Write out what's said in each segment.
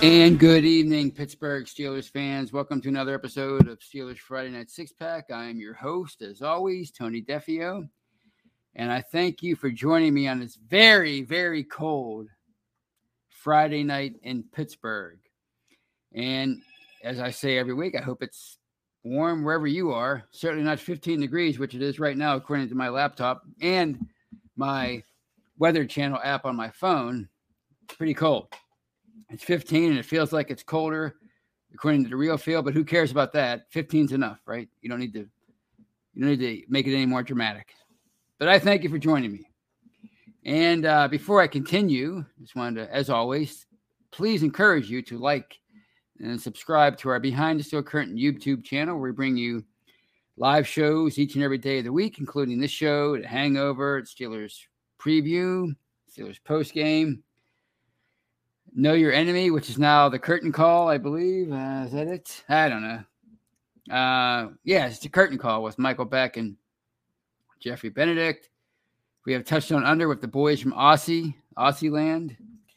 And good evening, Pittsburgh Steelers fans. Welcome to another episode of Steelers Friday Night Six Pack. I am your host, as always, Tony Defio. And I thank you for joining me on this very, very cold Friday night in Pittsburgh. And as I say every week, I hope it's warm wherever you are. Certainly not 15 degrees, which it is right now, according to my laptop and my Weather Channel app on my phone. Pretty cold. It's 15 and it feels like it's colder according to the real feel, but who cares about that? 15's enough, right? You don't need to make it any more dramatic. But I thank you for joining me. And before I continue, just wanted to, as always, please encourage you to like and subscribe to our Behind the Steel Curtain YouTube channel, where we bring you live shows each and every day of the week, including this show, The Hangover, Steelers Preview, Steelers Postgame, Know Your Enemy, which is now the Curtain Call, I believe. Is that it? I don't know. It's the Curtain Call with Michael Beck and Jeffrey Benedict. We have Touchdown Under with the boys from Aussie Land.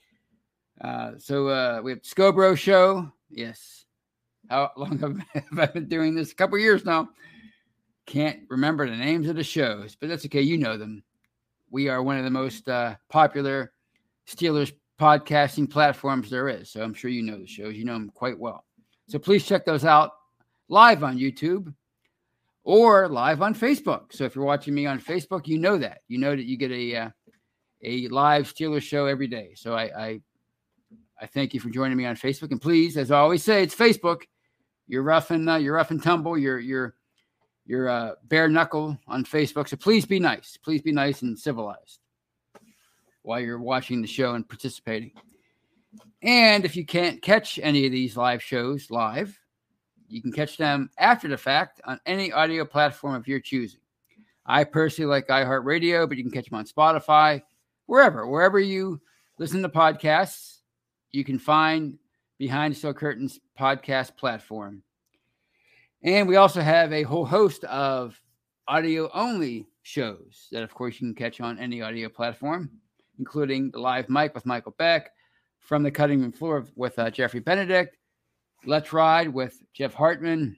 So we have Scobro Show. Yes. How long have I been doing this? A couple years now. Can't remember the names of the shows, but that's okay. You know them. We are one of the most popular Steelers podcasting platforms there is. So I'm sure you know the shows. You know them quite well. So please check those out live on YouTube or live on Facebook. So if you're watching me on Facebook, you know that. You know that you get a live Steelers show every day. So I thank you for joining me on Facebook. And please, as I always say, it's Facebook. You're rough and tumble. You're bare knuckle on Facebook. So please be nice. Please be nice and civilized while you're watching the show and participating. And if you can't catch any of these live shows live, you can catch them after the fact on any audio platform of your choosing. I personally like iHeartRadio, but you can catch them on Spotify, wherever you listen to podcasts, you can find Behind the Steel Curtain's podcast platform. And we also have a whole host of audio-only shows that, of course, you can catch on any audio platform, including the Live Mic with Michael Beck, From the Cutting Room Floor with Jeffrey Benedict, Let's Ride with Jeff Hartman,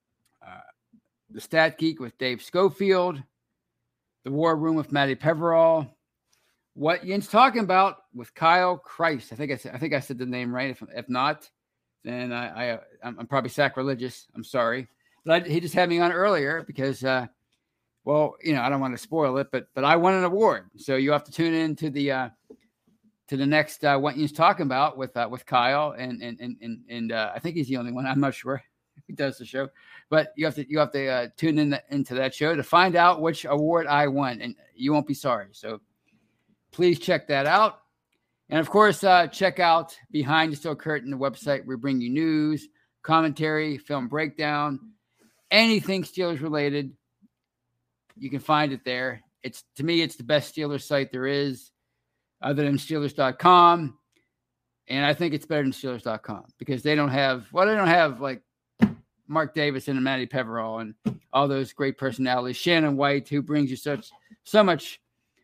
The Stat Geek with Dave Schofield, The War Room with Matty Peverall, What Yin's Talking About with Kyle Christ. I think I said the name right. If not, then I'm probably sacrilegious. I'm sorry. But he just had me on earlier because well, I don't want to spoil it, but I won an award. So you have to tune in to the next What He's Talking About with Kyle and I think he's the only one. I'm not sure who does the show, but you have to tune into that show to find out which award I won, and you won't be sorry. So please check that out, and of course check out Behind the Steel Curtain, the website. We bring you news, commentary, film breakdown, anything Steelers related. You can find it there. To me, it's the best Steelers site there is, other than Steelers.com. And I think it's better than Steelers.com because they don't have like Mark Davidson and Matty Peverall and all those great personalities. Shannon White, who brings you so much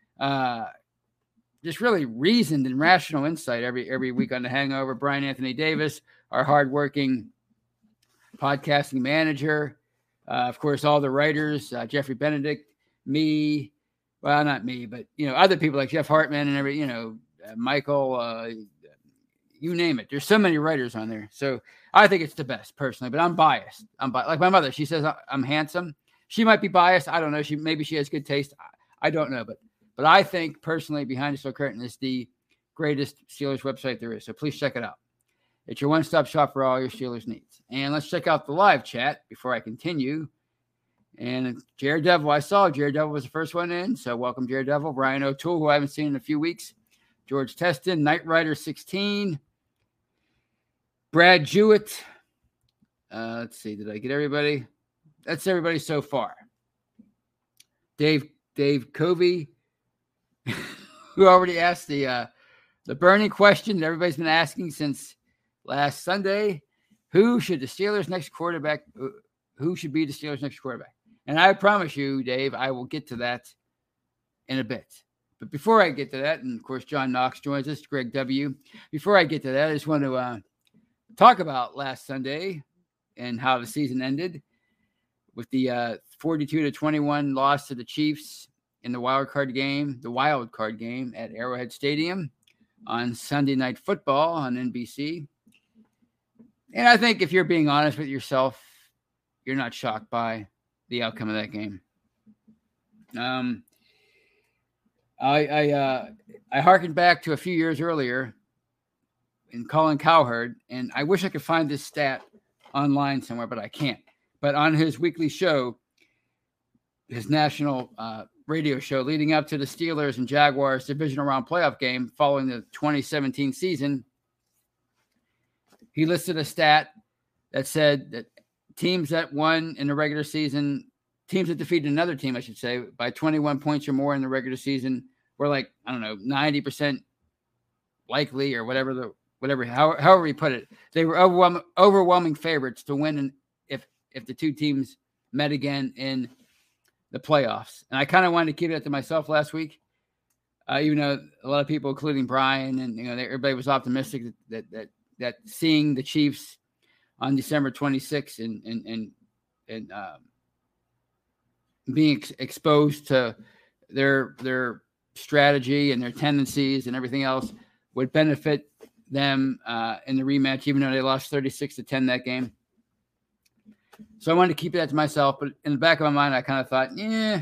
just really reasoned and rational insight every week on The Hangover. Brian Anthony Davis, our hardworking podcasting manager. Of course, all the writers, Jeffrey Benedict, me, well, not me, but, other people like Jeff Hartman and Michael, you name it. There's so many writers on there. So I think it's the best personally, but I'm biased. Like my mother, she says I'm handsome. She might be biased. I don't know. Maybe she has good taste. I don't know, but I think personally Behind the Steel Curtain is the greatest Steelers website there is. So please check it out. It's your one-stop shop for all your Steelers needs. And let's check out the live chat before I continue. And Jared Devil, I saw Jared Devil was the first one in. So welcome, Jared Devil. Brian O'Toole, who I haven't seen in a few weeks. George Teston, Knight Rider 16. Brad Jewett. Let's see, did I get everybody? That's everybody so far. Dave Covey, who already asked the burning question that everybody's been asking since last Sunday. Who should be the Steelers' next quarterback? And I promise you, Dave, I will get to that in a bit. But before I get to that, and of course, John Knox joins us, Greg W. Before I get to that, I just want to talk about last Sunday and how the season ended with the 42-21 loss to the Chiefs in the wild card game at Arrowhead Stadium on Sunday Night Football on NBC. And I think if you're being honest with yourself, you're not shocked by the outcome of that game. I harkened back to a few years earlier in Colin Cowherd, and I wish I could find this stat online somewhere, but I can't. But on his weekly show, his national radio show leading up to the Steelers and Jaguars divisional round playoff game following the 2017 season, he listed a stat that said that teams that won in the regular season, teams that defeated another team, I should say, by 21 points or more in the regular season were like, I don't know, 90% likely or however you put it. They were overwhelming favorites to win if the two teams met again in the playoffs. And I kind of wanted to keep it to myself last week, even though a lot of people, including Brian, and everybody was optimistic that seeing the Chiefs on December 26th and being exposed to their strategy and their tendencies and everything else would benefit them in the rematch, even though they lost 36-10 that game. So I wanted to keep that to myself, but in the back of my mind, I kind of thought,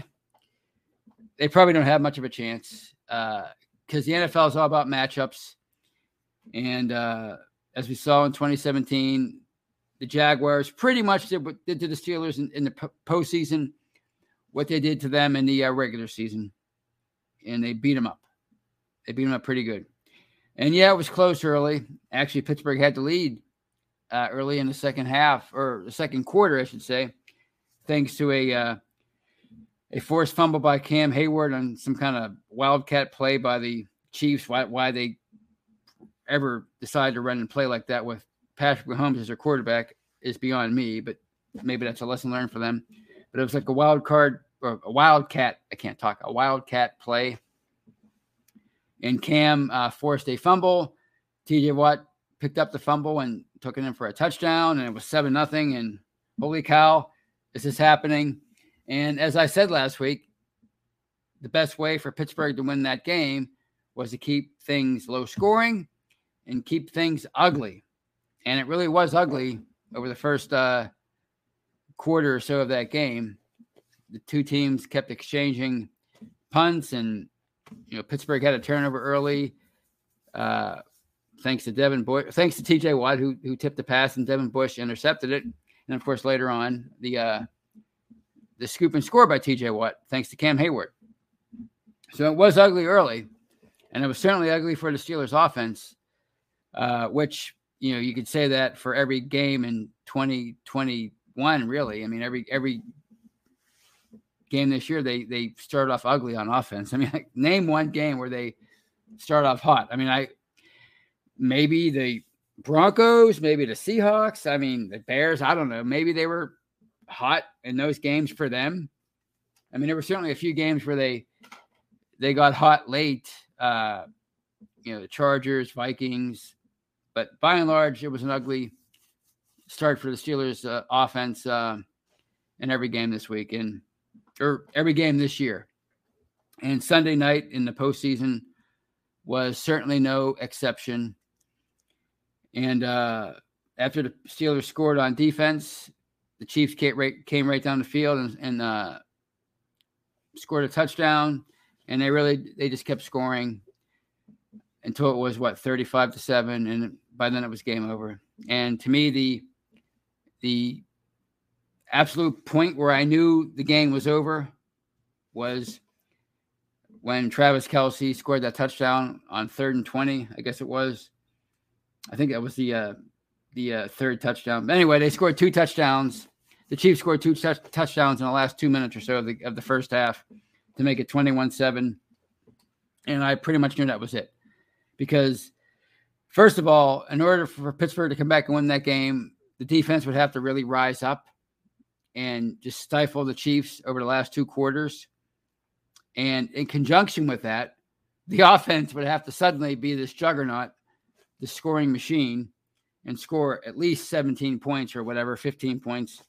they probably don't have much of a chance because the NFL is all about matchups. And as we saw in 2017, the Jaguars pretty much did to the Steelers in the postseason what they did to them in the regular season, and they beat them up. They beat them up pretty good. And yeah, it was close early. Actually, Pittsburgh had the lead early in the second half, or the second quarter, I should say, thanks to a forced fumble by Cam Hayward on some kind of wildcat play by the Chiefs. Why they ever decided to run and play like that with Patrick Mahomes as their quarterback is beyond me, but maybe that's a lesson learned for them. But it was like a wildcat play. And Cam forced a fumble. TJ Watt picked up the fumble and took it in for a touchdown, and it was 7-0. And holy cow, this is happening. And as I said last week, the best way for Pittsburgh to win that game was to keep things low scoring and keep things ugly. And it really was ugly over the first quarter or so of that game. The two teams kept exchanging punts, and Pittsburgh had a turnover early. Thanks to TJ Watt, who tipped the pass, and Devin Bush intercepted it. And of course, later on, the scoop and score by TJ Watt, thanks to Cam Hayward. So it was ugly early, and it was certainly ugly for the Steelers offense, which, you could say that for every game in 2021, really. I mean, every game this year, they started off ugly on offense. I mean, name one game where they start off hot. I mean, maybe the Broncos, maybe the Seahawks. I mean, the Bears, I don't know. Maybe they were hot in those games for them. I mean, there were certainly a few games where they got hot late. The Chargers, Vikings. But by and large, it was an ugly start for the Steelers offense in every game this week or every game this year. And Sunday night in the postseason was certainly no exception. And after the Steelers scored on defense, the Chiefs came right down the field and scored a touchdown. And they just kept scoring until it was 35-7, and by then it was game over. And to me, the absolute point where I knew the game was over was when Travis Kelce scored that touchdown on 3rd and 20. I guess it was. I think that was the third touchdown. But anyway, they scored 2 touchdowns. The Chiefs scored 2 touchdowns in the last 2 minutes or so of the first half to make it 21-7. And I pretty much knew that was it. Because, first of all, in order for Pittsburgh to come back and win that game, the defense would have to really rise up and just stifle the Chiefs over the last 2 quarters. And in conjunction with that, the offense would have to suddenly be this juggernaut, the scoring machine, and score at least 17 points or whatever, 15 points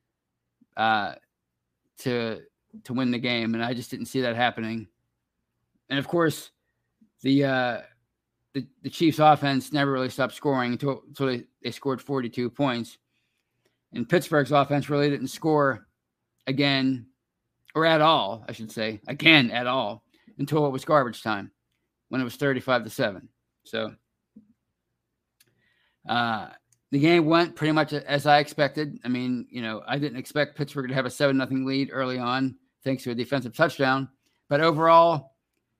to win the game. And I just didn't see that happening. And of course, the Chiefs offense never really stopped scoring until they scored 42 points. And Pittsburgh's offense really didn't score again, or at all, I should say, again at all, until it was garbage time when it was 35-7. So the game went pretty much as I expected. I mean, I didn't expect Pittsburgh to have a 7-0 lead early on, thanks to a defensive touchdown. But overall,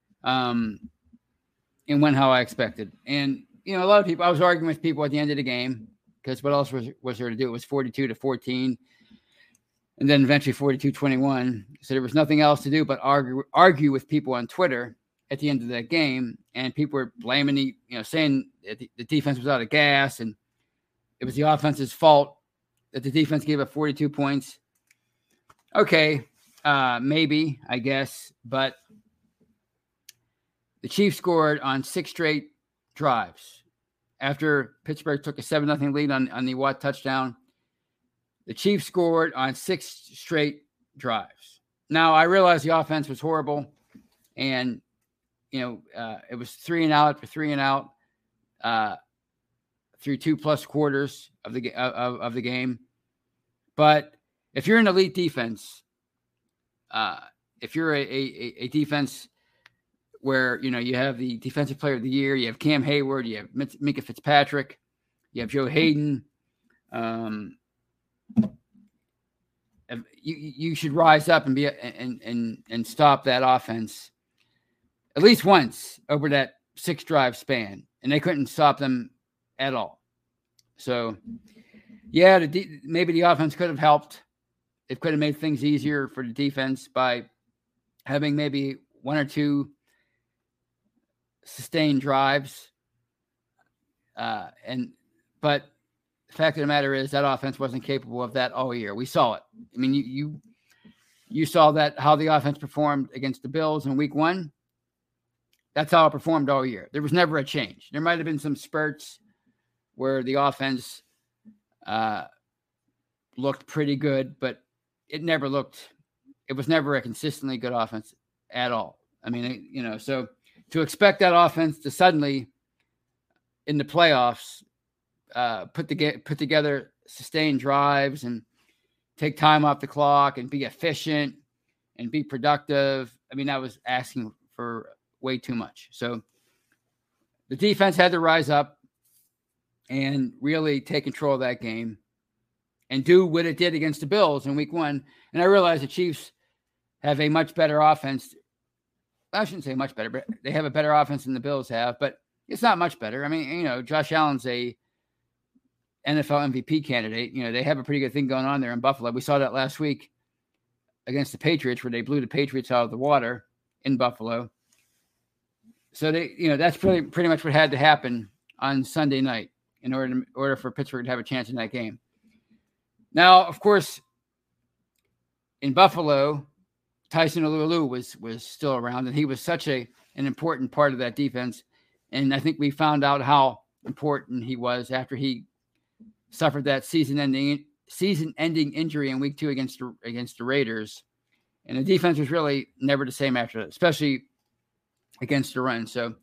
it went how I expected. And, a lot of people, I was arguing with people at the end of the game, because what else was there to do? It was 42-14, and then eventually 42-21. So there was nothing else to do but argue with people on Twitter at the end of that game. And people were blaming saying that the defense was out of gas, and it was the offense's fault that the defense gave up 42 points. Okay, maybe, I guess, but the Chiefs scored on 6 straight drives. After Pittsburgh took a 7-0 lead on the Watt touchdown, the Chiefs scored on 6 straight drives. Now, I realize the offense was horrible, and, it was 3 and out for 3 and out through 2+ quarters of the game. But if you're an elite defense, if you're a defense where, you have the defensive player of the year, you have Cam Hayward, you have Minkah Fitzpatrick, you have Joe Hayden, you should rise up and be and stop that offense at least once over that 6-drive span, and they couldn't stop them at all. So, yeah, maybe the offense could have helped. It could have made things easier for the defense by having maybe 1 or 2 sustained drives. But the fact of the matter is that offense wasn't capable of that all year. We saw it. I mean, you saw that, how the offense performed against the Bills in week 1. That's how it performed all year. There was never a change. There might have been some spurts where the offense looked pretty good, but it was never a consistently good offense at all. I mean, so to expect that offense to suddenly in the playoffs put together sustained drives and take time off the clock and be efficient and be productive, I mean, that was asking for way too much. So the defense had to rise up and really take control of that game and do what it did against the Bills in week 1. And I realize the Chiefs have a much better offense. I shouldn't say much better, but they have a better offense than the Bills have, but it's not much better. I mean, Josh Allen's a NFL MVP candidate. They have a pretty good thing going on there in Buffalo. We saw that last week against the Patriots, where they blew the Patriots out of the water in Buffalo. So that's pretty much what had to happen on Sunday night in order for Pittsburgh to have a chance in that game. Now, of course, in Buffalo, Tyson Alualu was still around, and he was such an important part of that defense. And I think we found out how important he was after he suffered that season-ending injury in week 2 against the Raiders. And the defense was really never the same after that, especially against the run. So,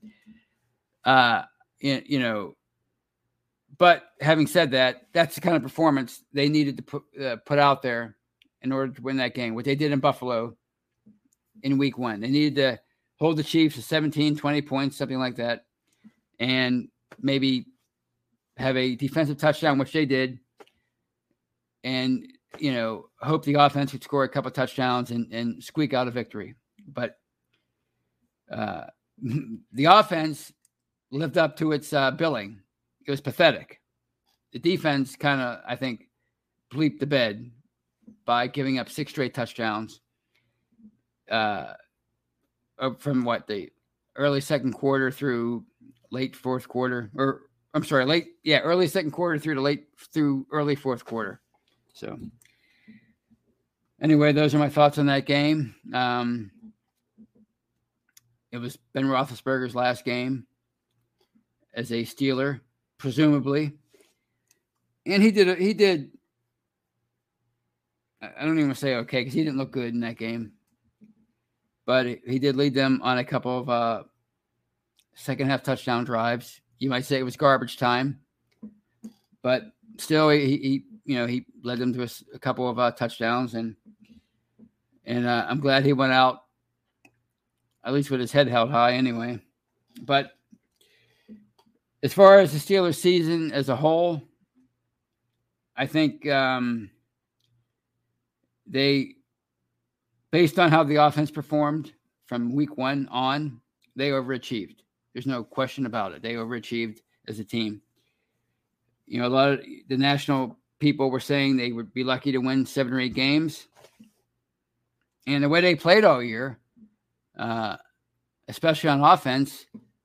but having said that, that's the kind of performance they needed to put out there in order to win that game, what they did in Buffalo in week 1. They needed to hold the Chiefs to 17, 20 points, something like that, and maybe have a defensive touchdown, which they did, and, hope the offense could score a couple touchdowns and squeak out a victory. But the offense lived up to its billing. It was pathetic. The defense kind of, I think, bleeped the bed by giving up 6 straight touchdowns from the early second quarter through late fourth quarter, early second quarter through early fourth quarter. So anyway, those are my thoughts on that game. It was Ben Roethlisberger's last game as a Steeler, presumably. And he did. I don't even say okay because he didn't look good in that game. But he did lead them on a couple of second half touchdown drives. You might say it was garbage time, but still, he led them to a couple of touchdowns, and I'm glad he went out at least with his head held high anyway. But as far as the Steelers season as a whole, I think they, based on how the offense performed from week 1 on, they overachieved. There's no question about it. They overachieved as a team. A lot of the national people were saying they would be lucky to win 7 or 8 games. And the way they played all year, especially on offense,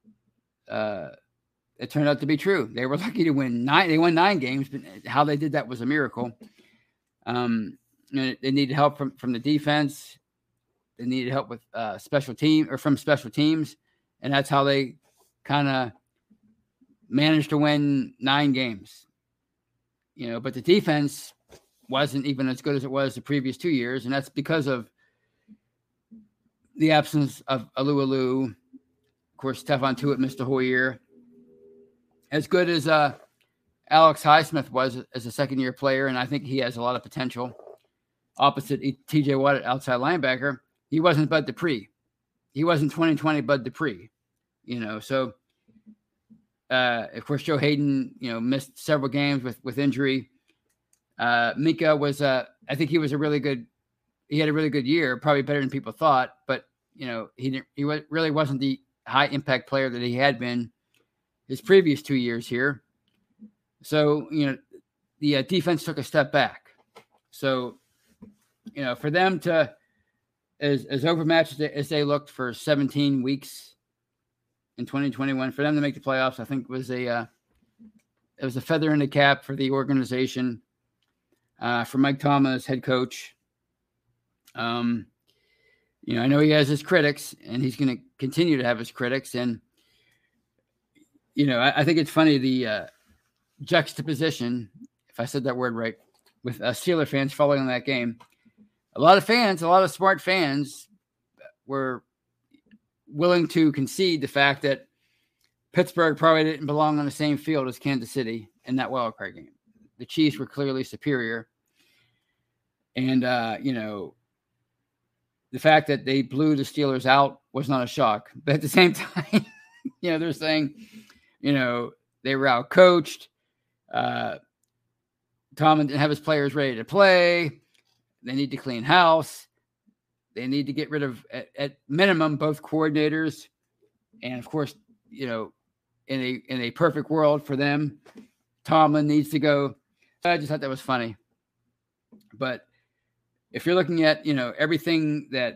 it turned out to be true. They were lucky to win 9. They won 9 games, but how they did that was a miracle. And they needed help from the defense. They needed help with special teams, and that's how they kind of managed to win 9 games. But the defense wasn't even as good as it was the previous 2 years, and that's because of the absence of Alu. Of course, Stephon Tuitt missed the whole year. As good as Alex Highsmith was as a second-year player, and I think he has a lot of potential. Opposite T.J. Watt at outside linebacker, he wasn't Bud Dupree. He wasn't 2020 Bud Dupree. So of course Joe Hayden, missed several games with injury. Mika was I think he had a really good year, probably better than people thought, but he really wasn't the high impact player that he had been his previous 2 years here. So, the defense took a step back. So, for them to, as overmatched as they looked for 17 weeks in 2021, for them to make the playoffs, I think was it was a feather in the cap for the organization, for Mike Tomlin as head coach. I know he has his critics, and he's going to continue to have his critics. And, I think it's funny, the juxtaposition, if I said that word right, with Steeler fans following that game. A lot of smart fans were willing to concede the fact that Pittsburgh probably didn't belong on the same field as Kansas City in that wild card game. The Chiefs were clearly superior. And, the fact that they blew the Steelers out was not a shock. But at the same time, they're saying, they were out-coached. Tomlin didn't have his players ready to play. They need to clean house. They need to get rid of, at minimum, both coordinators. And, of course, in a perfect world for them, Tomlin needs to go. I just thought that was funny. But if you're looking at, everything that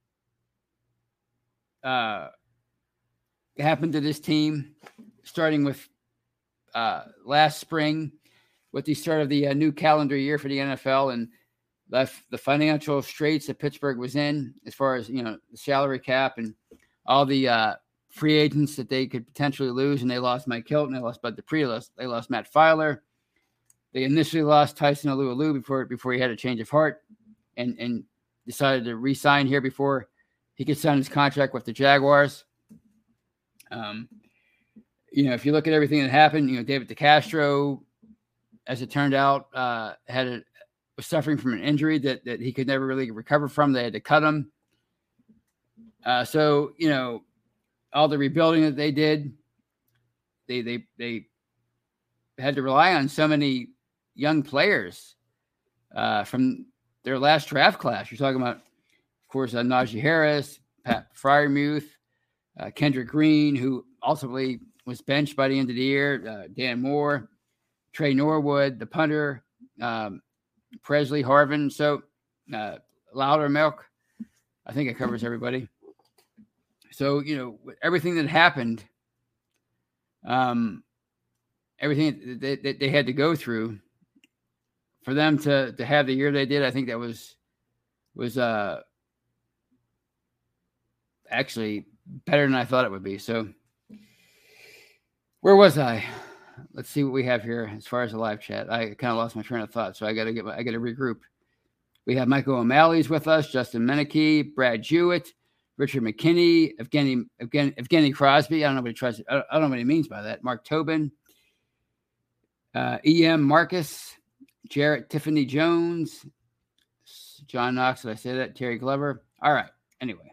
happened to this team, starting with last spring, with the start of the new calendar year for the NFL, and the financial straits that Pittsburgh was in, as far as, the salary cap and all the free agents that they could potentially lose. And they lost Mike Hilton, they lost Bud Dupree, they lost Matt Filer. They initially lost Tyson Alualu before he had a change of heart and decided to re-sign here before he could sign his contract with the Jaguars. If you look at everything that happened, David DeCastro, as it turned out, was suffering from an injury that he could never really recover from. They had to cut him. So, all the rebuilding that they did, they had to rely on so many young players from their last draft class. You're talking about, of course, Najee Harris, Pat Freiermuth, Kendrick Green, who ultimately was benched by the end of the year, Dan Moore, Trey Norwood, the punter, Presley Harvin. So Loudermilk, I think it covers everybody. So, everything that happened, everything that they had to go through for them to have the year they did, I think that was actually better than I thought it would be. So where was I? let's see what we have here as far as the live chat. I kind of lost my train of thought, so I got to regroup. We have Michael O'Malley's with us, Justin Meneke, Brad Jewett, Richard McKinney, Evgeny Crosby. I don't know what he tries. I don't know what he means by that. Mark Tobin, E.M. Marcus, Jarrett Tiffany Jones, John Knox. Did I say that? Terry Glover. All right. Anyway,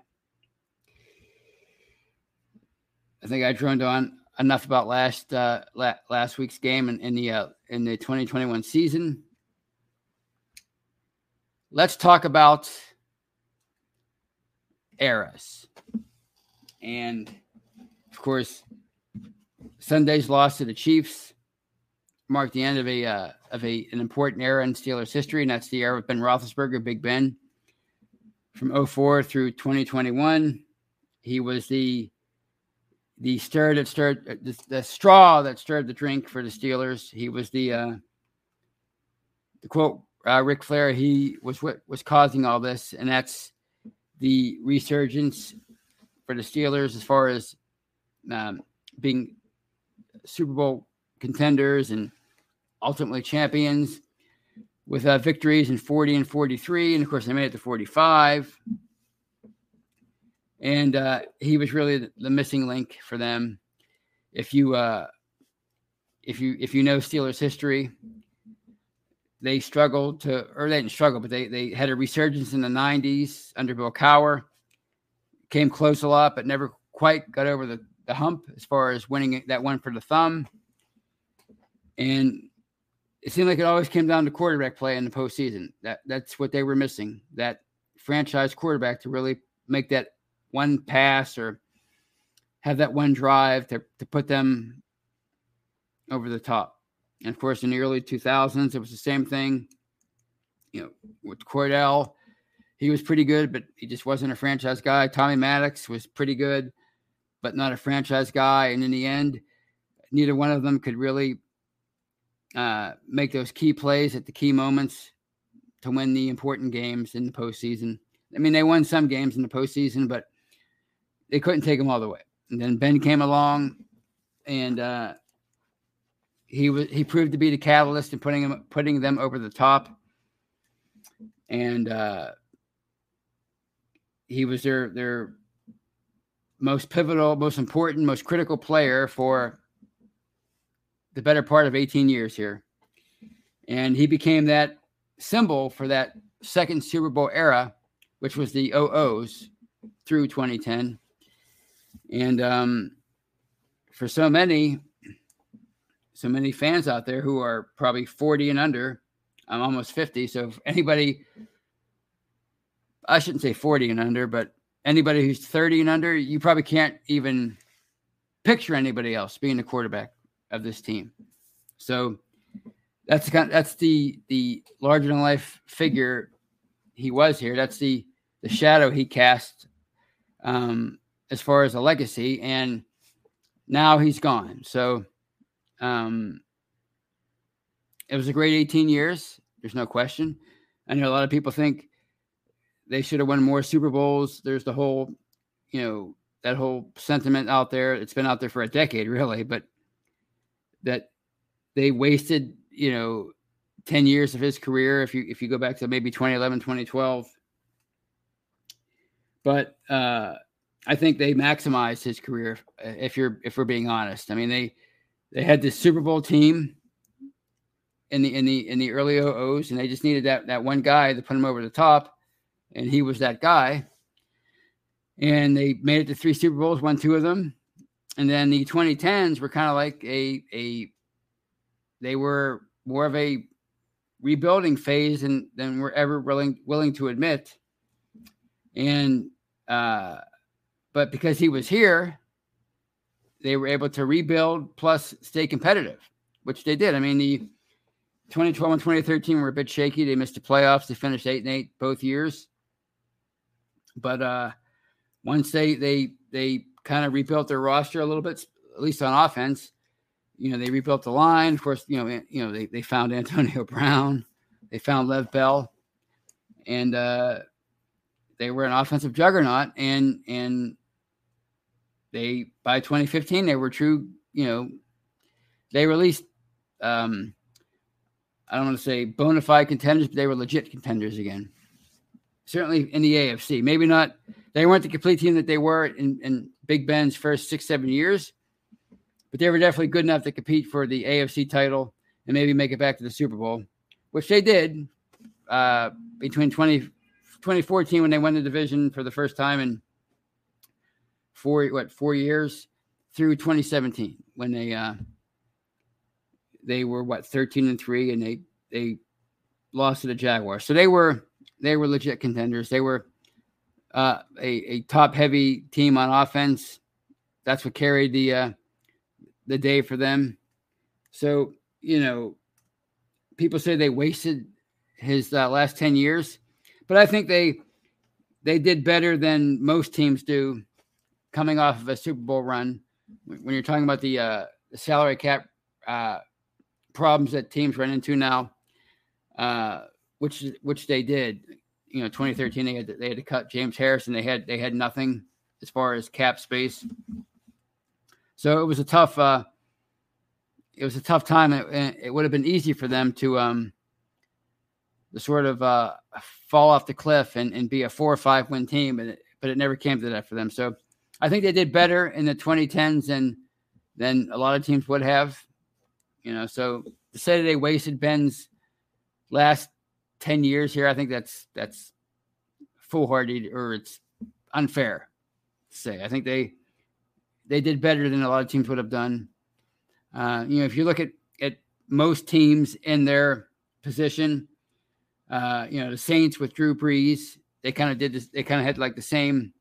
I think I droned on enough about last week's game in the 2021 season. Let's talk about eras. And of course, Sunday's loss to the Chiefs marked the end of an important era in Steelers history, and that's the era of Ben Roethlisberger, Big Ben. From 2004 through 2021, he was the straw that stirred the drink for the Steelers. He was the quote Ric Flair. He was what was causing all this, and that's the resurgence for the Steelers as far as being Super Bowl contenders and ultimately champions with victories in 40 and 43. And of course, they made it to 45. And he was really the missing link for them. If you know Steelers history, they struggled they didn't struggle, but they had a resurgence in the 90s under Bill Cowher. Came close a lot, but never quite got over the hump as far as winning that one for the thumb. And it seemed like it always came down to quarterback play in the postseason. That's what they were missing, that franchise quarterback to really make that one pass or have that one drive to put them over the top. And of course, in the early 2000s, it was the same thing. With Cordell, he was pretty good, but he just wasn't a franchise guy. Tommy Maddox was pretty good, but not a franchise guy. And in the end, neither one of them could really make those key plays at the key moments to win the important games in the postseason. I mean, they won some games in the postseason, but they couldn't take them all the way. And then Ben came along, and he proved to be the catalyst in putting them over the top. And he was their most pivotal, most important, most critical player for the better part of 18 years here. And he became that symbol for that second Super Bowl era, which was the 00s through 2010. And for so many fans out there who are probably 40 and under, I'm almost 50. So if anybody, I shouldn't say 40 and under, but anybody who's 30 and under, you probably can't even picture anybody else being the quarterback of this team. So that's the larger than life figure he was here. That's the shadow he cast as far as a legacy, and now he's gone. So it was a great 18 years. There's no question. I know a lot of people think they should have won more Super Bowls. There's the whole, that whole sentiment out there. It's been out there for a decade, really, but that they wasted, 10 years of his career. If you go back to maybe 2011, 2012, but I think they maximized his career. If we're being honest, I mean, they had this Super Bowl team in the early 00s, and they just needed that one guy to put him over the top, and he was that guy. And they made it to 3 Super Bowls, won 2 of them, and then the 2010s were kind of like they were more of a rebuilding phase than we're ever willing to admit. And but because he was here, they were able to rebuild plus stay competitive, which they did. I mean, the 2012 and 2013 were a bit shaky. They missed the playoffs. They finished 8-8 both years. But once they kind of rebuilt their roster a little bit, at least on offense, they rebuilt the line. Of course, they found Antonio Brown, they found Lev Bell, and they were an offensive juggernaut. And they, by 2015, they were true, they were at least, I don't want to say bona fide contenders, but they were legit contenders again. Certainly in the AFC. Maybe not, they weren't the complete team that they were in Big Ben's first 6-7 years, but they were definitely good enough to compete for the AFC title and maybe make it back to the Super Bowl, which they did between 2014 when they won the division for the first time in 4 years through 2017 when they were 13-3 and they lost to the Jaguars. So they were legit contenders. They were a top heavy team on offense. That's what carried the day for them. So, people say they wasted his last 10 years, but I think they did better than most teams do coming off of a Super Bowl run. When you're talking about the salary cap problems that teams run into now, which they did. 2013 they had to cut James Harrison. They had nothing as far as cap space. So it was a tough time. It would have been easy for them to sort of fall off the cliff and be a 4 or 5 win team, but it never came to that for them. So I think they did better in the 2010s than a lot of teams would have. So to say that they wasted Ben's last 10 years here, I think that's foolhardy, or it's unfair to say. I think they did better than a lot of teams would have done. If you look at most teams in their position, the Saints with Drew Brees, they kind of did this. They kind of had like the same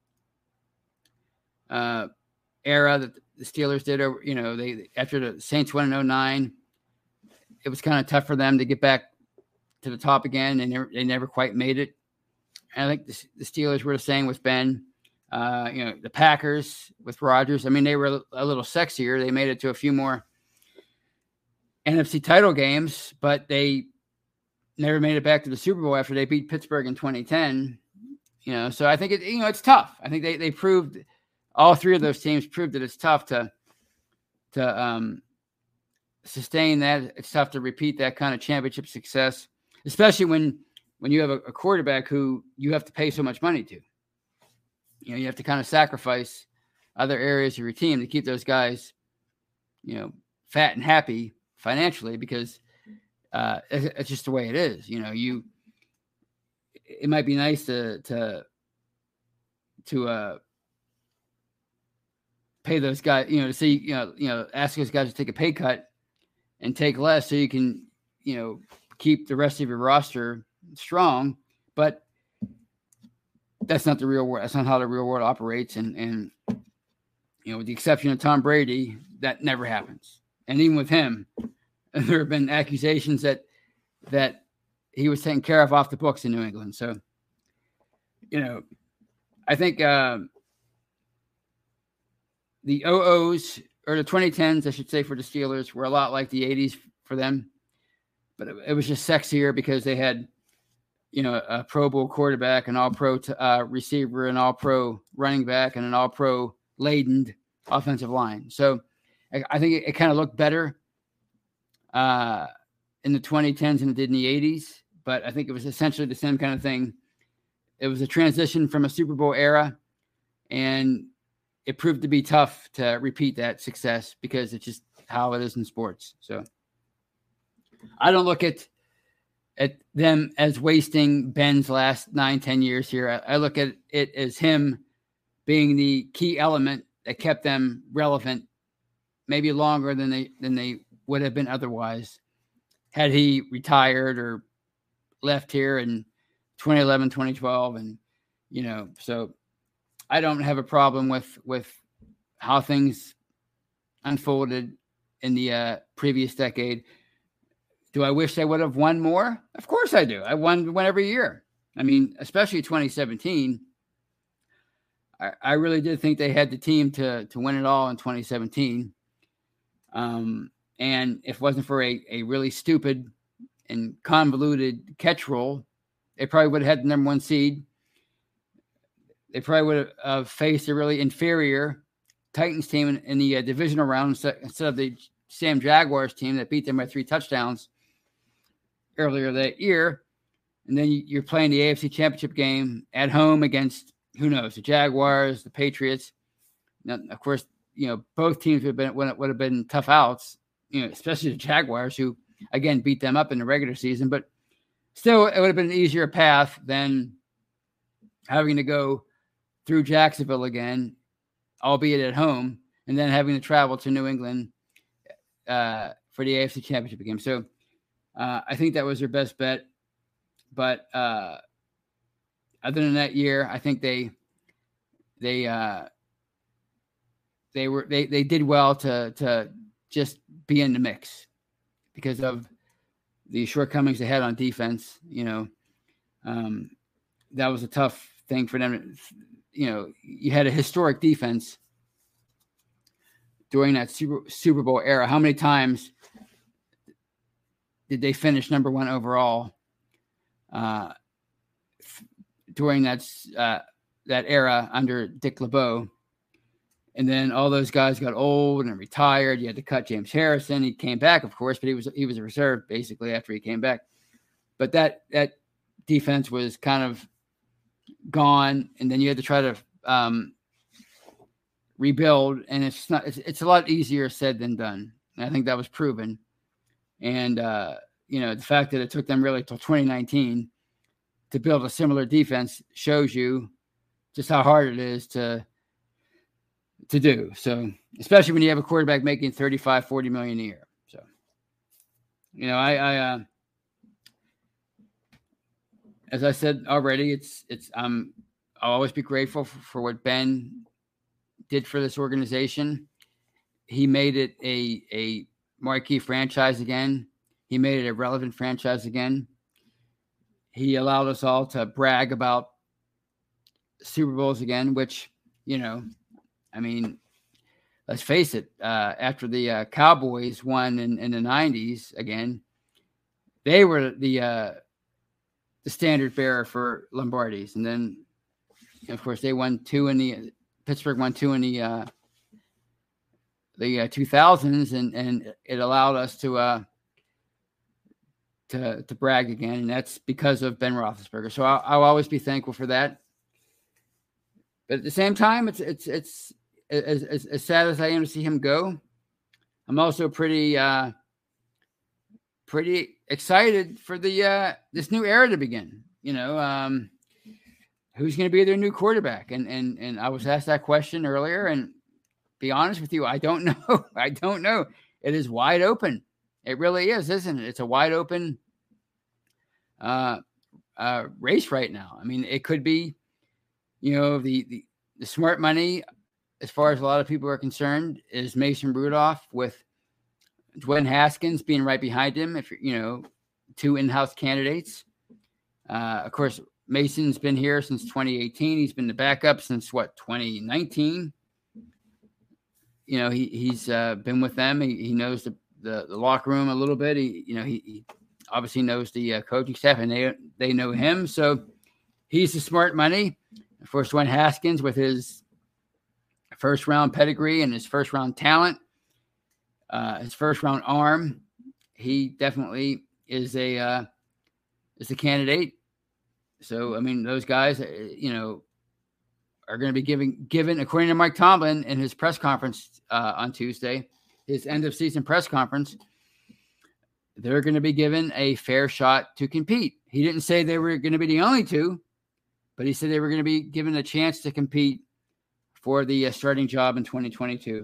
era that the Steelers did. They after the Saints won in 2009, it was kind of tough for them to get back to the top again, and they never quite made it. And I think the Steelers were the same with Ben. The Packers with Rodgers. I mean, they were a little sexier. They made it to a few more NFC title games, but they never made it back to the Super Bowl after they beat Pittsburgh in 2010. So I think it's tough. I think they proved, all three of those teams proved that it's tough to sustain that. It's tough to repeat that kind of championship success, especially when you have a quarterback who you have to pay so much money to. You have to kind of sacrifice other areas of your team to keep those guys, fat and happy financially, because it's just the way it is. It might be nice to pay those guys, to see, ask those guys to take a pay cut and take less so you can, keep the rest of your roster strong. But that's not the real world. That's not how the real world operates. And with the exception of Tom Brady, that never happens. And even with him, there have been accusations that he was taken care of off the books in New England. So, I think the 00s, or the 2010s, I should say, for the Steelers were a lot like the 80s for them. But it was just sexier because they had, a Pro Bowl quarterback, an all-pro receiver, an all-pro running back, and an all-pro laden offensive line. So I think it kind of looked better in the 2010s than it did in the 80s. But I think it was essentially the same kind of thing. It was a transition from a Super Bowl era, and it proved to be tough to repeat that success because it's just how it is in sports. So I don't look at them as wasting Ben's last 9-10 years here. I look at it as him being the key element that kept them relevant, maybe longer than they would have been otherwise had he retired or left here in 2011, 2012. And, so I don't have a problem with how things unfolded in the previous decade. Do I wish they would have won more? Of course I do. I won every year. I mean, especially 2017. I really did think they had the team to win it all in 2017. And if it wasn't for a really stupid and convoluted catch roll, they probably would have had the number 1 seed. They probably would have faced a really inferior Titans team in the divisional round instead of the Sam Jaguars team that beat them by 3 touchdowns earlier that year. And then you're playing the AFC Championship game at home against, who knows, the Jaguars, the Patriots. Now, of course, both teams would have been tough outs, especially the Jaguars, who, again, beat them up in the regular season. But still, it would have been an easier path than having to go through Jacksonville again, albeit at home, and then having to travel to New England for the AFC Championship game. So I think that was their best bet. But other than that year, I think they did well to just be in the mix because of the shortcomings they had on defense. That was a tough thing for them. You had a historic defense during that Super Bowl era. How many times did they finish number 1 overall during that era under Dick LeBeau? And then all those guys got old and retired. You had to cut James Harrison. He came back, of course, but he was a reserve basically after he came back. But that defense was kind of gone, and then you had to try to rebuild. And it's a lot easier said than done. And I think that was proven. And the fact that it took them really till 2019 to build a similar defense shows you just how hard it is to do. So, especially when you have a quarterback making $35-40 million a year. So, I as I said already, I'll always be grateful for what Ben did for this organization. He made it a marquee franchise again. He made it a relevant franchise again. He allowed us all to brag about Super Bowls again, which, let's face it, after the Cowboys won in the 90s again, they were the standard bearer for Lombardis. And then, of course, they won 2 Pittsburgh won 2 in the 2000s, and it allowed us to brag again, and that's because of Ben Roethlisberger. So I'll always be thankful for that. But at the same time, it's as sad as I am to see him go. I'm also pretty excited for this new era to begin. Who's going to be their new quarterback? And I was asked that question earlier, and be honest with you, I don't know. I don't know. It is wide open. It really is, isn't it? It's a wide open race right now. I mean, it could be, the smart money, as far as a lot of people are concerned, is Mason Rudolph, with Dwayne Haskins being right behind him. If 2 in-house candidates, of course, Mason's been here since 2018. He's been the backup since 2019. He's been with them. He knows the locker room a little bit. He obviously knows the coaching staff, and they know him. So he's the smart money. Of course, Dwayne Haskins, with his first round pedigree and his first round talent, his first round arm, he definitely is a candidate. So I mean, those guys, are going to be given, according to Mike Tomlin in his press conference on Tuesday, his end of season press conference, they're going to be given a fair shot to compete. He didn't say they were going to be the only 2, but he said they were going to be given a chance to compete for the starting job in 2022.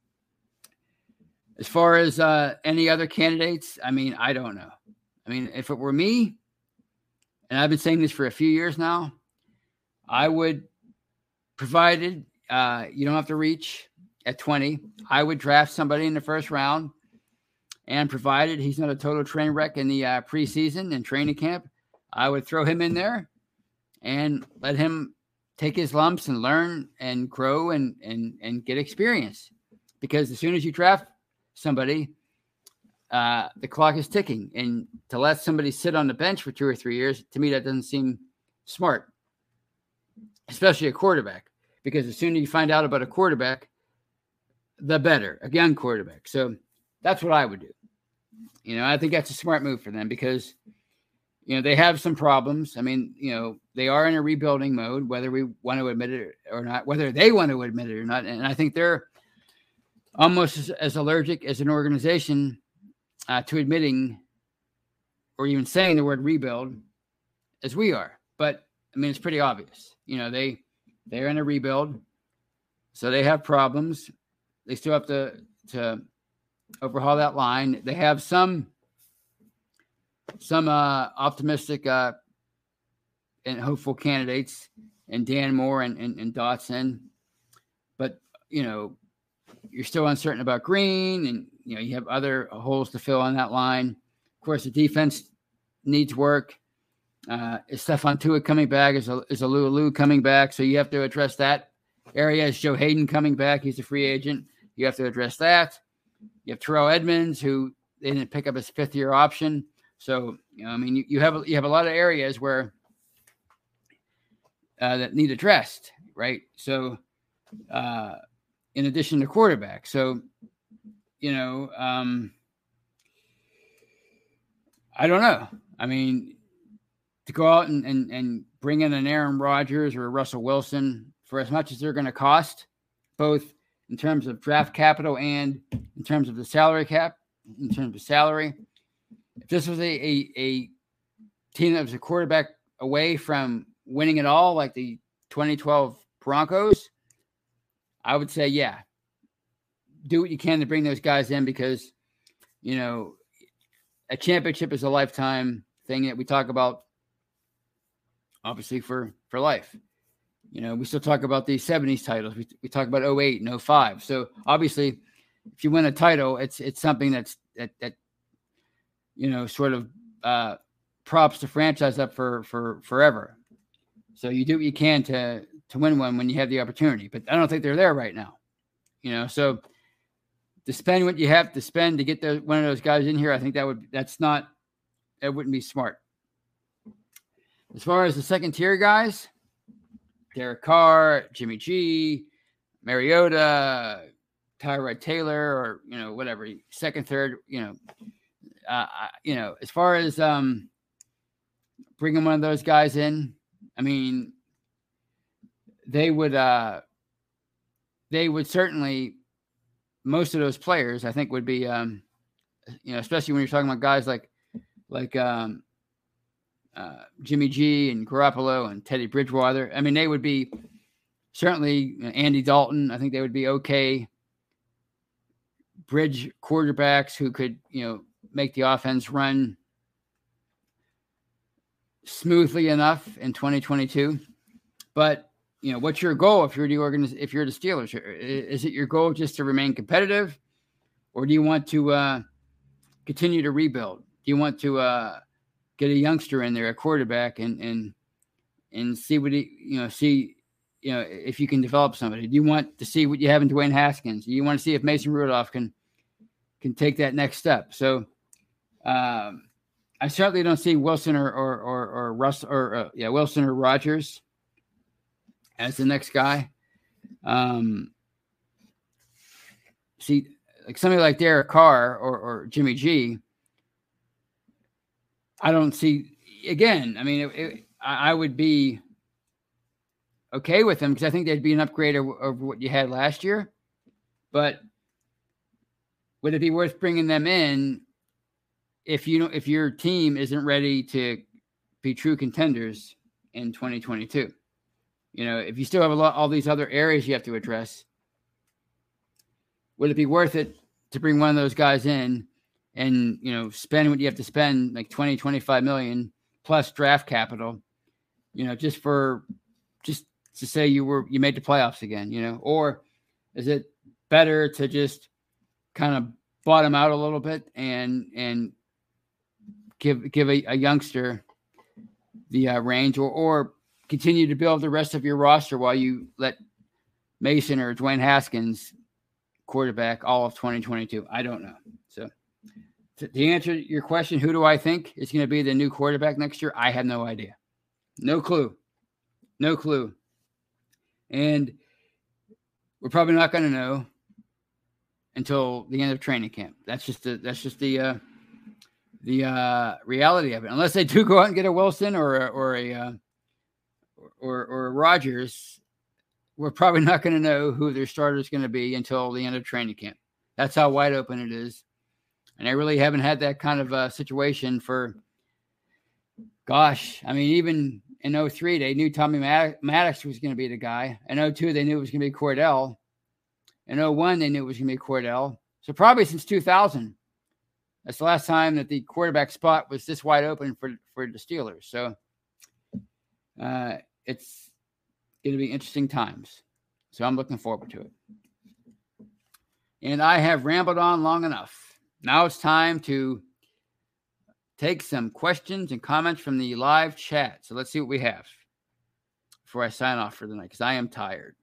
As far as any other candidates, I mean, I don't know. I mean, if it were me, and I've been saying this for a few years now, I would, provided you don't have to reach at 20, I would draft somebody in the first round, and provided he's not a total train wreck in the preseason and training camp, I would throw him in there and let him take his lumps and learn and grow and get experience. Because as soon as you draft somebody, the clock is ticking, and to let somebody sit on the bench for 2 or 3 years, to me, that doesn't seem smart, especially a quarterback, because as soon as you find out about a quarterback, the better, a young quarterback. So That's what I would do. I think that's a smart move for them because, they have some problems. I mean, they are in a rebuilding mode, whether we want to admit it or not, whether they want to admit it or not. And I think they're almost as allergic as an organization to admitting or even saying the word rebuild as we are. But I mean, it's pretty obvious. They're in a rebuild, so they have problems. They still have to overhaul that line. They have some optimistic and hopeful candidates in Dan Moore and Dotson, but you're still uncertain about Green, and you have other holes to fill on that line. Of course, the defense needs work. Is Stephon Tuitt coming back? Is Alualu coming back? So you have to address that area. Is Joe Hayden coming back? He's a free agent. You have to address that. You have Terrell Edmonds, who they didn't pick up his fifth-year option. So you have a lot of areas where that need addressed, right? So in addition to quarterback, so I don't know. I mean, to go out and bring in an Aaron Rodgers or a Russell Wilson for as much as they're going to cost, both in terms of draft capital and in terms of the salary cap, in terms of salary. If this was a team that was a quarterback away from winning it all, like the 2012 Broncos, I would say, yeah, do what you can to bring those guys in because, a championship is a lifetime thing that we talk about, obviously, for life. We still talk about the 70s titles. We talk about 08 and 05. So, obviously, if you win a title, it's something that sort of props the franchise up for forever. So you do what you can to win one when you have the opportunity. But I don't think they're there right now. So to spend what you have to spend to get one of those guys in here, I think that wouldn't be smart. As far as the second tier guys, Derek Carr, Jimmy G, Mariota, Tyrod Taylor, or whatever, second, third, as far as bringing one of those guys in, I mean, they would certainly, most of those players, I think, would be, especially when you're talking about guys like Jimmy G and Garoppolo and Teddy Bridgewater. I mean, they would be certainly Andy Dalton. I think they would be okay bridge quarterbacks who could, make the offense run smoothly enough in 2022. But, what's your goal if you're the Steelers? Is it your goal just to remain competitive, or do you want to continue to rebuild? Do you want to get a youngster in there, a quarterback, and see what if you can develop somebody? Do you want to see what you have in Dwayne Haskins? Do you want to see if Mason Rudolph can take that next step? So I certainly don't see Wilson or Russ or Wilson or Rodgers as the next guy. See, like somebody like Derek Carr or Jimmy G, I don't see. Again, I mean, I would be okay with them because I think they'd be an upgrade over what you had last year. But would it be worth bringing them in if your team isn't ready to be true contenders in 2022? If you still have all these other areas you have to address, would it be worth it to bring one of those guys in and, spend what you have to spend, like 20, 25 million plus draft capital, just to say you made the playoffs again, or is it better to just kind of bottom out a little bit and give a youngster the range, or continue to build the rest of your roster while you let Mason or Dwayne Haskins quarterback all of 2022? I don't know. So to answer your question, who do I think is going to be the new quarterback next year? I have no idea. No clue. And we're probably not going to know until the end of training camp. That's just the reality of it. Unless they do go out and get a Wilson or a Rodgers, we're probably not going to know who their starter is going to be until the end of training camp. That's how wide open it is. And I really haven't had that kind of situation for, gosh, I mean, even in 2003, they knew Tommy Maddox was going to be the guy. In 2002, they knew it was going to be Cordell. In 2001, they knew it was going to be Cordell. So probably since 2000, that's the last time that the quarterback spot was this wide open for the Steelers. So it's going to be interesting times. So I'm looking forward to it. And I have rambled on long enough. Now it's time to take some questions and comments from the live chat. So let's see what we have before I sign off for the night, because I am tired.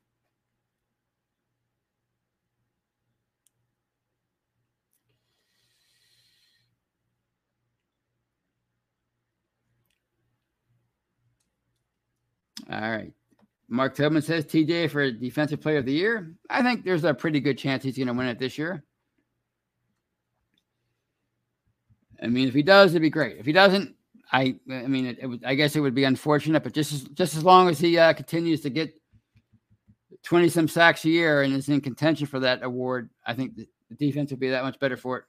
All right. Mark Tubman says TJ for Defensive Player of the Year. I think there's a pretty good chance he's going to win it this year. I mean, if he does, it'd be great. If he doesn't, I guess it would be unfortunate. But just as long as he continues to get 20-some sacks a year and is in contention for that award, I think the defense would be that much better for it.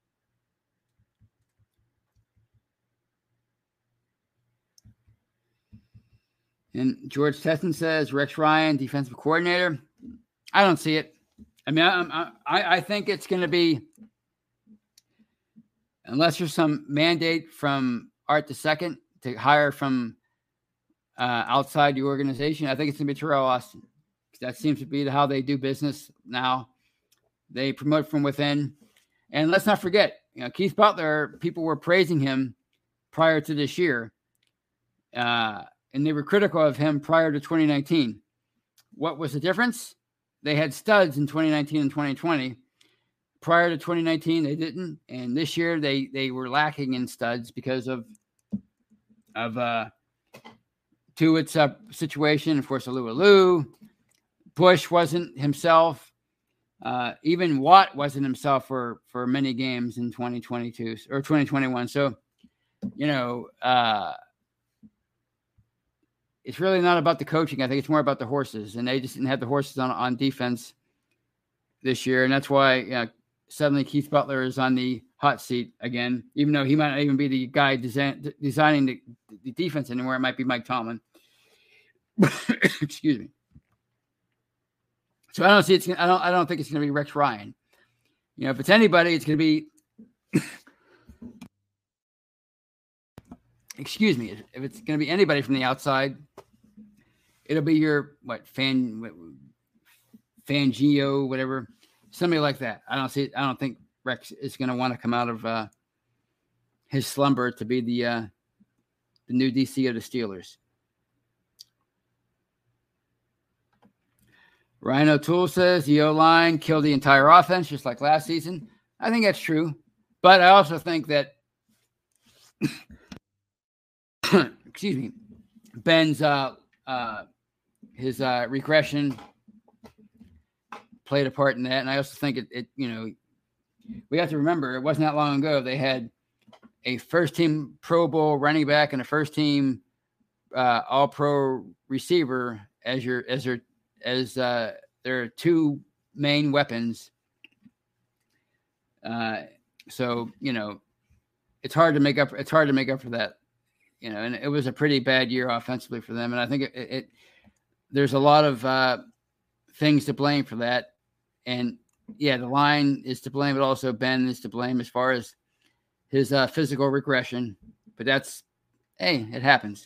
And George Tesson says Rex Ryan, defensive coordinator. I don't see it. I mean, I think it's going to be, unless there's some mandate from Art II to hire from outside the organization, I think it's going to be Terrell Austin. That seems to be how they do business now. They promote from within. And let's not forget, Keith Butler, people were praising him prior to this year. And they were critical of him prior to 2019. What was the difference? They had studs in 2019 and 2020. Prior to 2019, they didn't. And this year, they were lacking in studs because of Tuitt's situation. Of course, Alu. Bush wasn't himself. Even Watt wasn't himself for many games in 2022 or 2021. So, it's really not about the coaching. I think it's more about the horses, and they just didn't have the horses on defense this year. And that's why suddenly Keith Butler is on the hot seat again, even though he might not even be the guy designing the defense anymore. It might be Mike Tomlin. Excuse me. So I don't see it's. I don't think it's going to be Rex Ryan. If it's anybody, it's going to be. Excuse me. If it's going to be anybody from the outside, it'll be your Fangio, whatever, somebody like that. I don't think Rex is going to want to come out of his slumber to be the new DC of the Steelers. Ryan O'Toole says the O-line killed the entire offense, just like last season. I think that's true, but I also think that. Excuse me, Ben's his regression played a part in that, and I also think it we have to remember it wasn't that long ago they had a first-team Pro Bowl running back and a first-team All-Pro receiver as their two main weapons. So it's hard to make up. It's hard to make up for that. And it was a pretty bad year offensively for them. And I think there's a lot of things to blame for that. And yeah, the line is to blame, but also Ben is to blame as far as his physical regression. But it happens.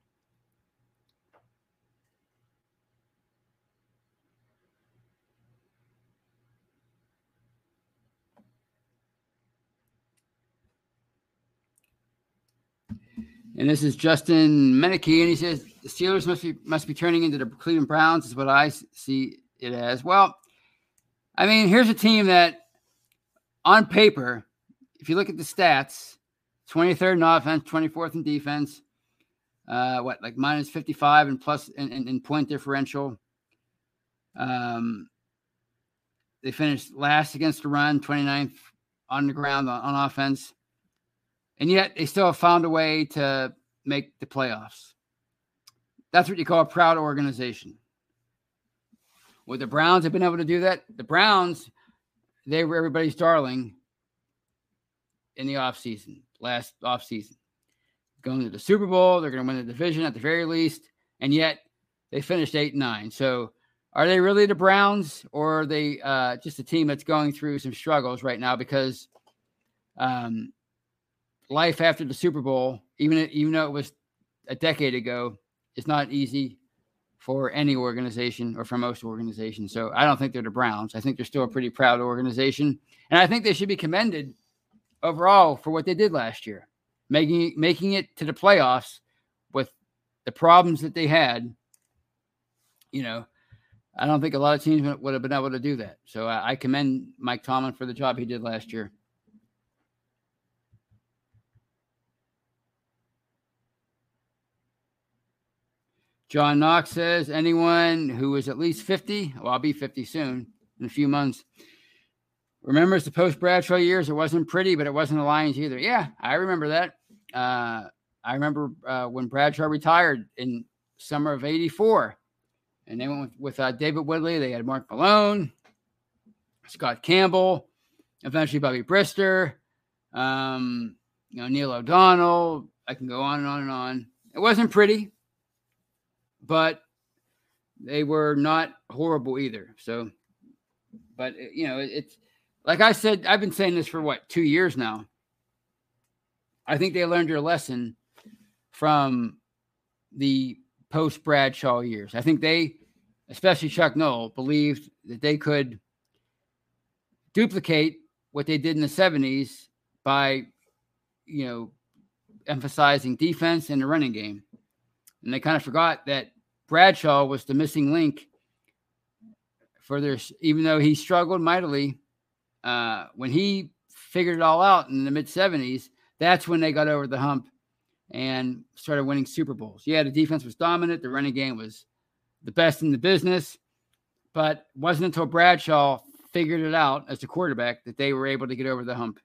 And this is Justin Meneke, and he says the Steelers must be turning into the Cleveland Browns is what I see it as. Well, I mean, here's a team that, on paper, if you look at the stats, 23rd in offense, 24th in defense, minus 55 and plus in point differential. They finished last against the run, 29th on the ground on offense. And yet they still have found a way to make the playoffs. That's what you call a proud organization. Would the Browns have been able to do that? The Browns, they were everybody's darling in the last offseason. Going to the Super Bowl, they're going to win the division at the very least, and yet they finished 8-9. So are they really the Browns, or are they just a team that's going through some struggles right now because life after the Super Bowl, even though it was a decade ago, is not easy for any organization or for most organizations. So I don't think they're the Browns. I think they're still a pretty proud organization, and I think they should be commended overall for what they did last year, making it to the playoffs with the problems that they had. You know, I don't think a lot of teams would have been able to do that. So I commend Mike Tomlin for the job he did last year. John Knox says, anyone who is at least 50, well, I'll be 50 soon, in a few months, remembers the post-Bradshaw years. It wasn't pretty, but it wasn't the Lions either. Yeah, I remember that. I remember when Bradshaw retired in summer of 84, and they went with David Woodley. They had Mark Malone, Scott Campbell, eventually Bobby Brister, Neil O'Donnell. I can go on and on and on. It wasn't pretty, but they were not horrible either. So, but it's like I said, I've been saying this for 2 years now. I think they learned their lesson from the post-Bradshaw years. I think they, especially Chuck Noll, believed that they could duplicate what they did in the 70s by, emphasizing defense and the running game. And they kind of forgot that Bradshaw was the missing link for their, even though he struggled mightily, when he figured it all out in the mid-70s, that's when they got over the hump and started winning Super Bowls. Yeah, the defense was dominant. The running game was the best in the business. But it wasn't until Bradshaw figured it out as the quarterback that they were able to get over the hump.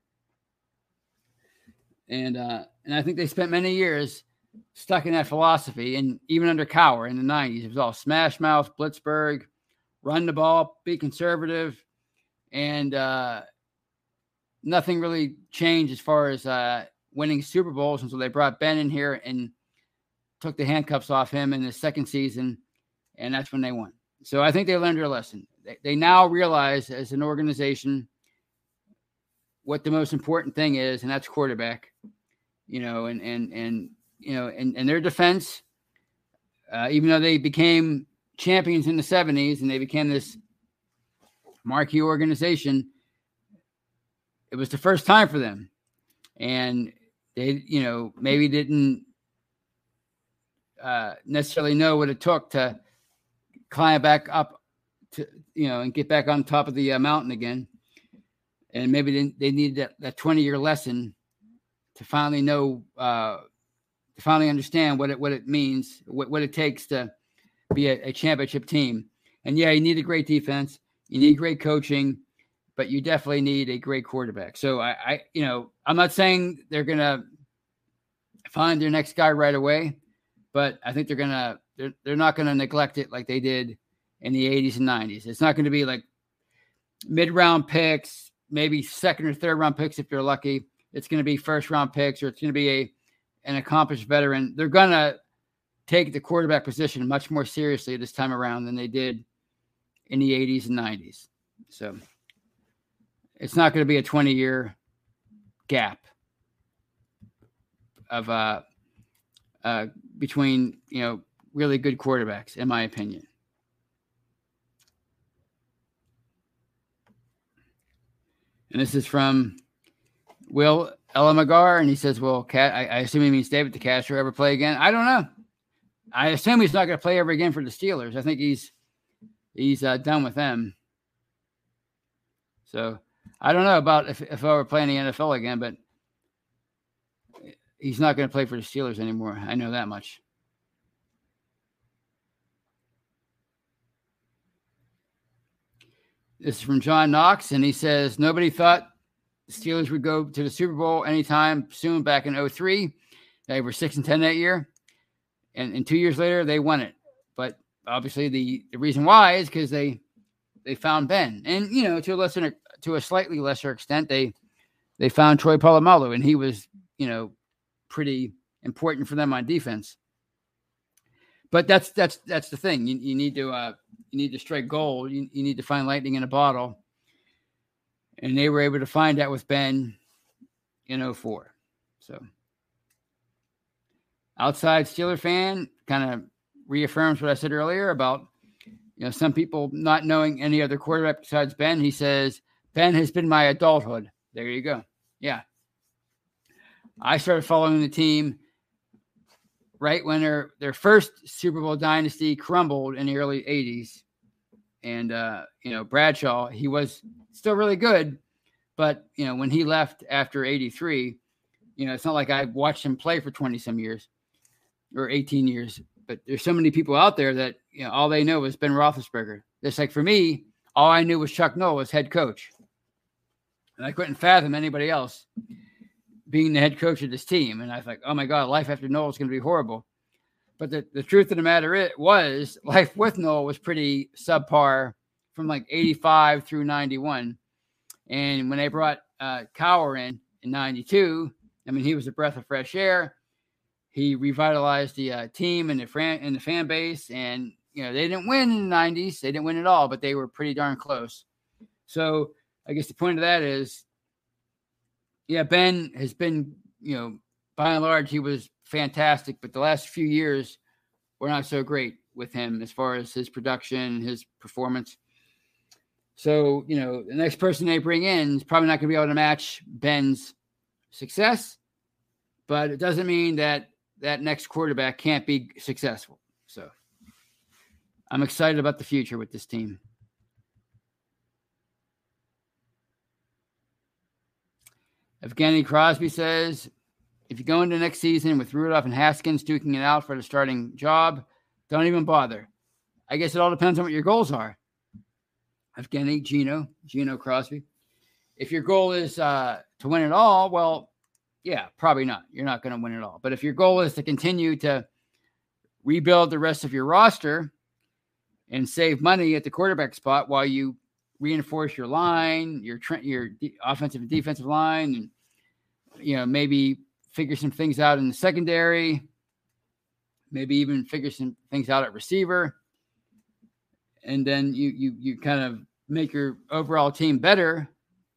And I think they spent many years stuck in that philosophy. And even under Cowher in the 90s, it was all smash mouth, Blitzburg, run the ball, be conservative. And nothing really changed as far as winning Super Bowls until they brought Ben in here and took the handcuffs off him in the second season. And that's when they won. So I think they learned their lesson. They now realize as an organization what the most important thing is, and that's quarterback. And their defense, even though they became champions in the 70s and they became this marquee organization, it was the first time for them. And they, maybe didn't necessarily know what it took to climb back up to, and get back on top of the mountain again. And maybe they needed that 20-year lesson to finally know, to finally understand what it means, what it takes to be a championship team. And yeah, you need a great defense, you need great coaching, but you definitely need a great quarterback. So I'm not saying they're gonna find their next guy right away, but I think they're not gonna neglect it like they did in the 80s and 90s. It's not going to be like mid-round picks, maybe second or third round picks if you're lucky. It's going to be first round picks, or it's going to be an accomplished veteran. They're going to take the quarterback position much more seriously this time around than they did in the 80s and 90s. So it's not going to be a 20-year gap of between, really good quarterbacks, in my opinion. And this is from Will Elamagar, and he says, well, I assume he means David DeCastro ever play again. I don't know. I assume he's not going to play ever again for the Steelers. I think he's done with them. So I don't know about if I were playing the NFL again, but he's not going to play for the Steelers anymore. I know that much. This is from John Knox, and he says, nobody thought the Steelers would go to the Super Bowl anytime soon back in 2003. They were 6-10 that year. And 2 years later, they won it. But obviously the reason why is because they found Ben. And, to a slightly lesser extent, they found Troy Polamalu, and he was, pretty important for them on defense. But that's the thing. You need to strike gold. You need to find lightning in a bottle. And they were able to find that with Ben in 2004. So outside Steeler fan kind of reaffirms what I said earlier about, some people not knowing any other quarterback besides Ben. He says, Ben has been my adulthood. There you go. Yeah. I started following the team right when their first Super Bowl dynasty crumbled in the early 80s. And, Bradshaw, he was still really good. But, when he left after 83, it's not like I watched him play for 20-some years or 18 years. But there's so many people out there that, all they know is Ben Roethlisberger. Just like for me, all I knew was Chuck Noll as head coach. And I couldn't fathom anybody else being the head coach of this team. And I was like, oh, my God, life after Noll is going to be horrible. But the truth of the matter was life with Noll was pretty subpar from like 85 through 91. And when they brought Cowher in 92, he was a breath of fresh air. He revitalized the team and the fan base. And, they didn't win in the 90s. They didn't win at all, but they were pretty darn close. So I guess the point of that is, Ben has been, by and large, he was fantastic. But the last few years were not so great with him as far as his production, his performance. So, the next person they bring in is probably not going to be able to match Ben's success. But it doesn't mean that next quarterback can't be successful. So I'm excited about the future with this team. Evgeny Crosby says, if you go into next season with Rudolph and Haskins duking it out for the starting job, don't even bother. I guess it all depends on what your goals are. Evgeny, Gino Crosby. If your goal is to win it all, well, yeah, probably not. You're not going to win it all. But if your goal is to continue to rebuild the rest of your roster and save money at the quarterback spot while you reinforce your line, your offensive and defensive line, and maybe figure some things out in the secondary, maybe even figure some things out at receiver, and then you kind of make your overall team better,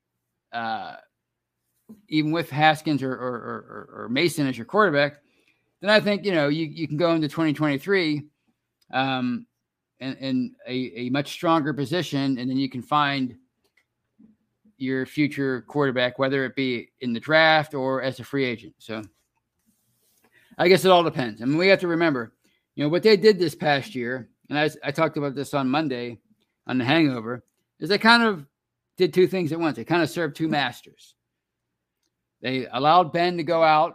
even with Haskins or Mason as your quarterback. Then I think you can go into 2023 in a much stronger position, and then you can find your future quarterback, whether it be in the draft or as a free agent. So I guess it all depends. We have to remember, what they did this past year, and I talked about this on Monday on The Hangover, is they kind of did two things at once. They kind of served two masters. They allowed Ben to go out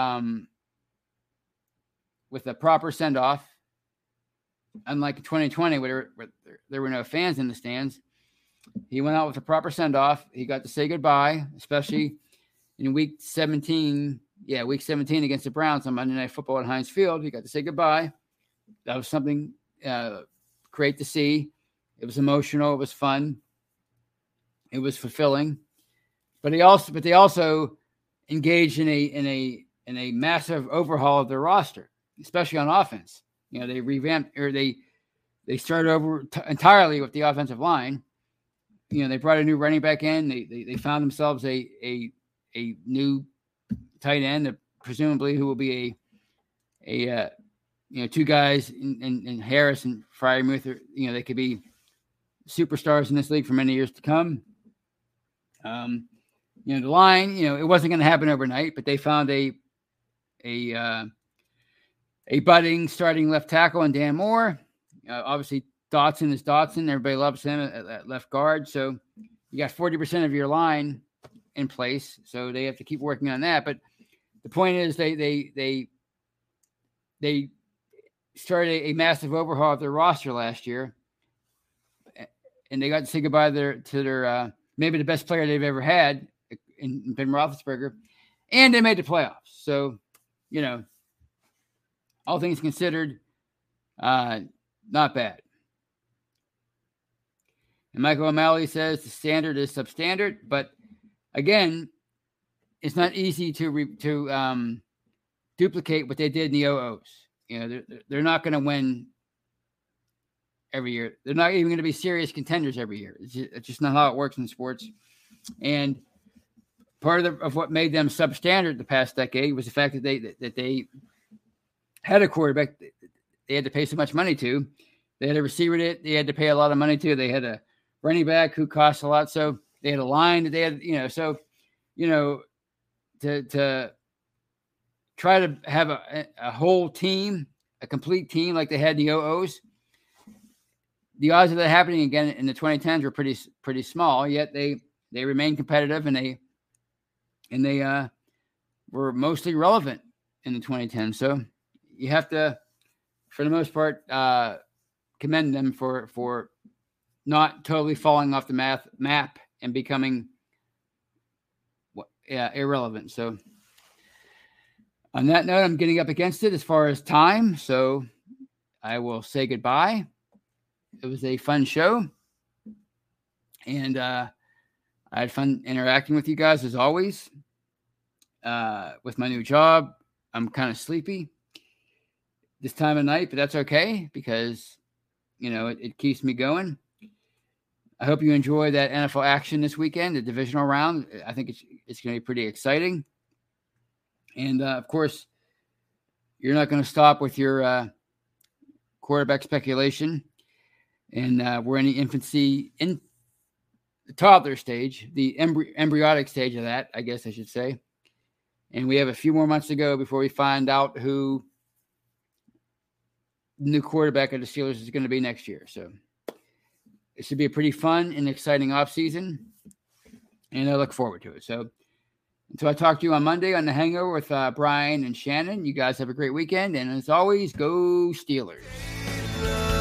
with a proper send-off. Unlike 2020, where there were no fans in the stands, he went out with a proper send-off. He got to say goodbye, especially in week 17 against the Browns on Monday Night Football at Heinz Field. He got to say goodbye. That was something great to see. It was emotional. It was fun. It was fulfilling. But they also engaged in a massive overhaul of their roster, especially on offense. They revamped, or they started over entirely with the offensive line. They brought a new running back in. They found themselves a new tight end, presumably who will be a two guys in Harris and Freiermuth. They could be superstars in this league for many years to come. The line, it wasn't going to happen overnight, but they found a budding starting left tackle in Dan Moore. Obviously, Dotson is Dotson. Everybody loves him at left guard. So you got 40% of your line in place. So they have to keep working on that. But the point is they started a massive overhaul of their roster last year. and they got to say goodbye to their maybe the best player they've ever had in Ben Roethlisberger, and they made the playoffs. So, all things considered, not bad. And Michael O'Malley says the standard is substandard, but again, it's not easy to duplicate what they did in the 00s. They're not going to win every year. They're not even going to be serious contenders every year. It's just not how it works in sports. And part of what made them substandard the past decade was the fact that they had a quarterback they had to pay so much money to. They had a receiver that they had to pay a lot of money to. They had a running back who cost a lot. So they had a line that they had, to try to have a whole team, a complete team like they had in the 00s. The odds of that happening again in the 2010s were pretty small, yet they remained competitive and they were mostly relevant in the 2010s. So you have to, for the most part, commend them for not totally falling off the map and becoming irrelevant. So on that note, I'm getting up against it as far as time, so I will say goodbye. It was a fun show, and I had fun interacting with you guys as always. With my new job, I'm kind of sleepy this time of night, but that's okay because, it keeps me going. I hope you enjoy that NFL action this weekend, the divisional round. I think it's going to be pretty exciting. And, of course, you're not going to stop with your quarterback speculation. And we're in the infancy, in the toddler stage, the embryonic stage of that, I guess I should say. And we have a few more months to go before we find out who the new quarterback of the Steelers is going to be next year. So it should be a pretty fun and exciting offseason, and I look forward to it. So until I talk to you on Monday on The Hangover with Brian and Shannon, you guys have a great weekend. And as always, go Steelers.